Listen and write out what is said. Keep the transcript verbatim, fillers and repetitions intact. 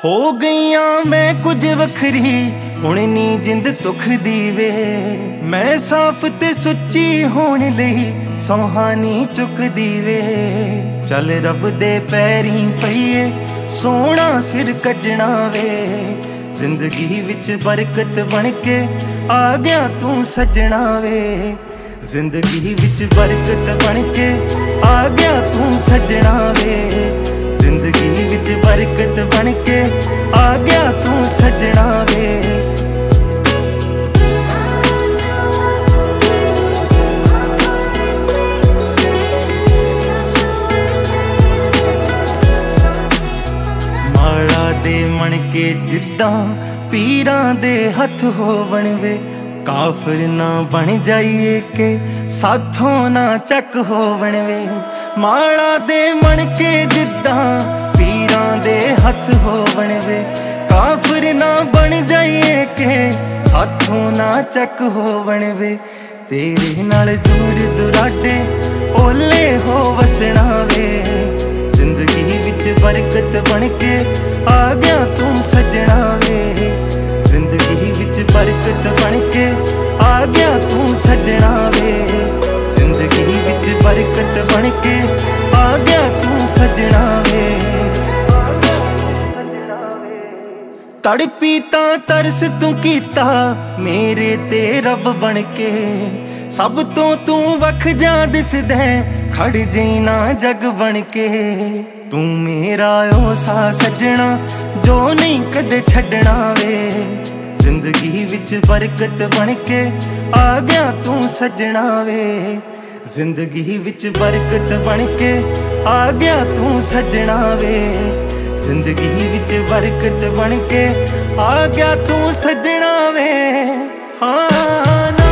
ਹੋ ਗਈਆਂ ਮੈਂ ਕੁਝ ਵੱਖਰੀ ਹੁਣ ਨੀ ਜਿੰਦ ਤੁਖ ਦੀ ਵੇ। ਮੈਂ ਸਾਫ਼ ਤੇ ਸੁੱਚੀ ਹੋਣ ਲਈ ਸੌਹਾਨੀ ਚੁੱਕਦੀ ਵੇ। ਚੱਲ ਰੱਬ ਦੇ ਪੈਰੀਂ ਪਈਏ ਸੋਹਣਾ ਸਿਰ ਕੱਜਣਾ ਵੇ। ਜ਼ਿੰਦਗੀ ਵਿੱਚ ਬਰਕਤ ਬਣ ਕੇ ਆ ਗਿਆ ਤੂੰ ਸੱਜਣਾ ਵੇ। ਜ਼ਿੰਦਗੀ ਵਿੱਚ ਬਰਕਤ ਬਣ ਕੇ ਆ ਗਿਆ ਤੂੰ ਸੱਜਣਾ ਵੇ। ਜ਼ਿੰਦਗੀ ਵਿੱਚ ਬਰਕਤ ਬਣ ਕੇ ਆ ਗਿਆ ਤੂੰ ਸੱਜਣਾ ਵੇ। ਮਾਲਾ ਦੇ ਮਣ ਕੇ ਜਿੱਦਾਂ ਪੀਰਾਂ ਦੇ ਹੱਥ ਹੋਵਣ ਵੇ। ਕਾਫਰ ਨਾ ਬਣ ਜਾਈਏ ਕਿ ਸਾਥੋਂ ਨਾ ਚੱਕ ਹੋਵਣ ਵੇ। ਮਾਲਾ ਦੇ ਮਣ ਕੇ ਜਿੱਦਾਂ ਪੀਰਾਂ ਦੇ ਹੱਥ ਹੋਵਣ ਵੇ। ਕਾਫਰ ਨਾ ਬਣ ਜਾਈਏ ਕਿ ਸਾਥੋਂ ਨਾ ਚੱਕ ਹੋਵਣ ਵੇ। ਤੇਰੇ ਨਾਲ ਦੂਰ ਦੁਰਾਡੇ ਓਲੇ ਹੋ ਵਸਣਾ ਵੇ। ਜ਼ਿੰਦਗੀ ਵਿੱਚ ਬਰਕਤ ਬਣ ਕੇ ਆ ਗਿਆ ਤੂੰ ਸੱਜਣਾ ਵੇ। ਜ਼ਿੰਦਗੀ ਵਿੱਚ ਬਰਕਤ ਬਣ ਕੇ ਆ ਗਿਆ ਤੂੰ ਸੱਜਣਾ ਵੇ। ਜ਼ਿੰਦਗੀ ਵਿੱਚ ਬਰਕਤ ਬਣ ਕੇ ਆ ਗਿਆ ਤੂੰ ਸੱਜਣਾ ਵੇ। ਤੜਪੀ ਤਾਂ ਤਰਸ ਤੂੰ ਕੀਤਾ ਮੇਰੇ ਤੇ ਰੱਬ ਬਣ ਕੇ। ਸਭ ਤੋਂ ਤੂੰ ਵੱਖ ਜਾ ਦਿਸਦਾ ਖੜ ਜਾਈ ਨਾ ਜਗ ਬਣ ਕੇ। ਤੂੰ ਮੇਰਾ ਓ ਸਾ ਸੱਜਣਾ ਜੋ ਨਹੀਂ ਕਦੇ ਛੱਡਣਾ ਵੇ। ਜ਼ਿੰਦਗੀ ਵਿੱਚ ਬਰਕਤ ਬਣ ਕੇ ਆ ਗਿਆ ਤੂੰ ਸੱਜਣਾ ਵੇ। ਜ਼ਿੰਦਗੀ ਵਿੱਚ ਬਰਕਤ ਬਣ ਕੇ ਆ ਗਿਆ ਤੂੰ ਸੱਜਣਾ ਵੇ। ਜ਼ਿੰਦਗੀ ਵਿੱਚ ਬਰਕਤ ਬਣ ਕੇ ਆ ਗਿਆ ਤੂੰ ਸੱਜਣਾ ਵੇ। ਹਾਂ।